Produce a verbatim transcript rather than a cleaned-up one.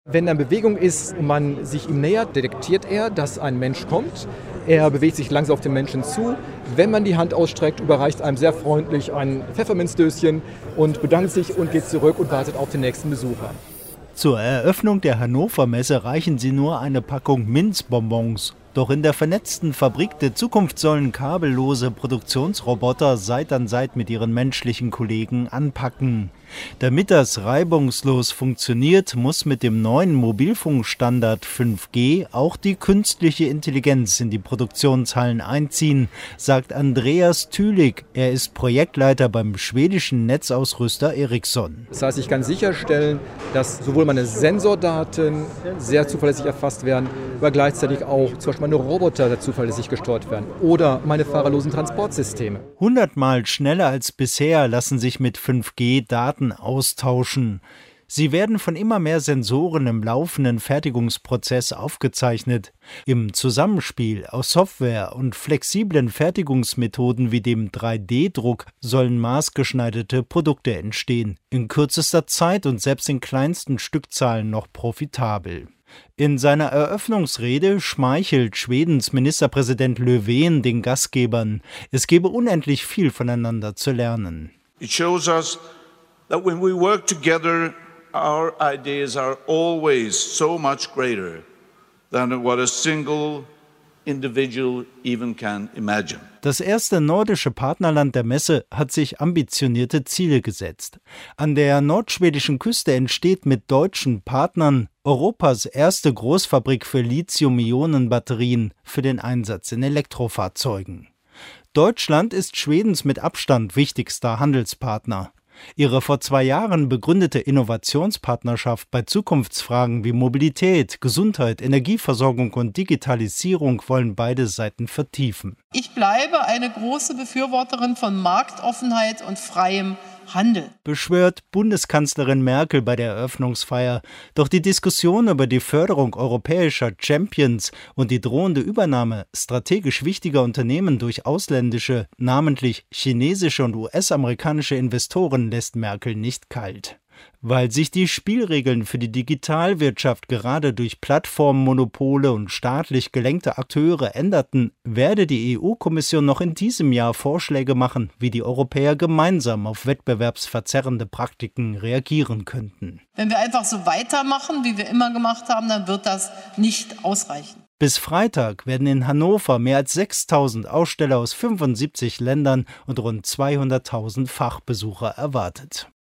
Wenn er in Bewegung ist und man sich ihm nähert, detektiert er, dass ein Mensch kommt. Er bewegt sich langsam auf den Menschen zu. Wenn man die Hand ausstreckt, überreicht einem sehr freundlich ein Pfefferminzdöschen und bedankt sich und geht zurück und wartet auf den nächsten Besucher. Zur Eröffnung der Hannover Messe reichen sie nur eine Packung Minzbonbons. Doch in der vernetzten Fabrik der Zukunft sollen kabellose Produktionsroboter Seit an Seit mit ihren menschlichen Kollegen anpacken. Damit das reibungslos funktioniert, muss mit dem neuen Mobilfunkstandard fünf G auch die künstliche Intelligenz in die Produktionshallen einziehen, sagt Andreas Thülig. Er ist Projektleiter beim schwedischen Netzausrüster Ericsson. Das heißt, ich kann sicherstellen, dass sowohl meine Sensordaten sehr zuverlässig erfasst werden, aber gleichzeitig auch zum Beispiel meine Roboter zuverlässig gesteuert werden oder meine fahrerlosen Transportsysteme. Hundertmal schneller als bisher lassen sich mit fünf G Daten austauschen. Sie werden von immer mehr Sensoren im laufenden Fertigungsprozess aufgezeichnet. Im Zusammenspiel aus Software und flexiblen Fertigungsmethoden wie dem drei D Druck sollen maßgeschneiderte Produkte entstehen. In kürzester Zeit und selbst in kleinsten Stückzahlen noch profitabel. In seiner Eröffnungsrede schmeichelt Schwedens Ministerpräsident Löfven den Gastgebern. Es gebe unendlich viel voneinander zu lernen. It shows us that when we work together, our ideas are always so much greater than what a single individual even can imagine. Das erste nordische Partnerland der Messe hat sich ambitionierte Ziele gesetzt. An der nordschwedischen Küste entsteht mit deutschen Partnern Europas erste Großfabrik für Lithium-Ionen-Batterien für den Einsatz in Elektrofahrzeugen. Deutschland ist Schwedens mit Abstand wichtigster Handelspartner. Ihre vor zwei Jahren begründete Innovationspartnerschaft bei Zukunftsfragen wie Mobilität, Gesundheit, Energieversorgung und Digitalisierung wollen beide Seiten vertiefen. Ich bleibe eine große Befürworterin von Marktoffenheit und freiem Handel, beschwört Bundeskanzlerin Merkel bei der Eröffnungsfeier. Doch die Diskussion über die Förderung europäischer Champions und die drohende Übernahme strategisch wichtiger Unternehmen durch ausländische, namentlich chinesische und U S-amerikanische Investoren lässt Merkel nicht kalt. Weil sich die Spielregeln für die Digitalwirtschaft gerade durch Plattformmonopole und staatlich gelenkte Akteure änderten, werde die E U-Kommission noch in diesem Jahr Vorschläge machen, wie die Europäer gemeinsam auf wettbewerbsverzerrende Praktiken reagieren könnten. Wenn wir einfach so weitermachen, wie wir immer gemacht haben, dann wird das nicht ausreichen. Bis Freitag werden in Hannover mehr als sechstausend Aussteller aus fünfundsiebzig Ländern und rund zweihunderttausend Fachbesucher erwartet.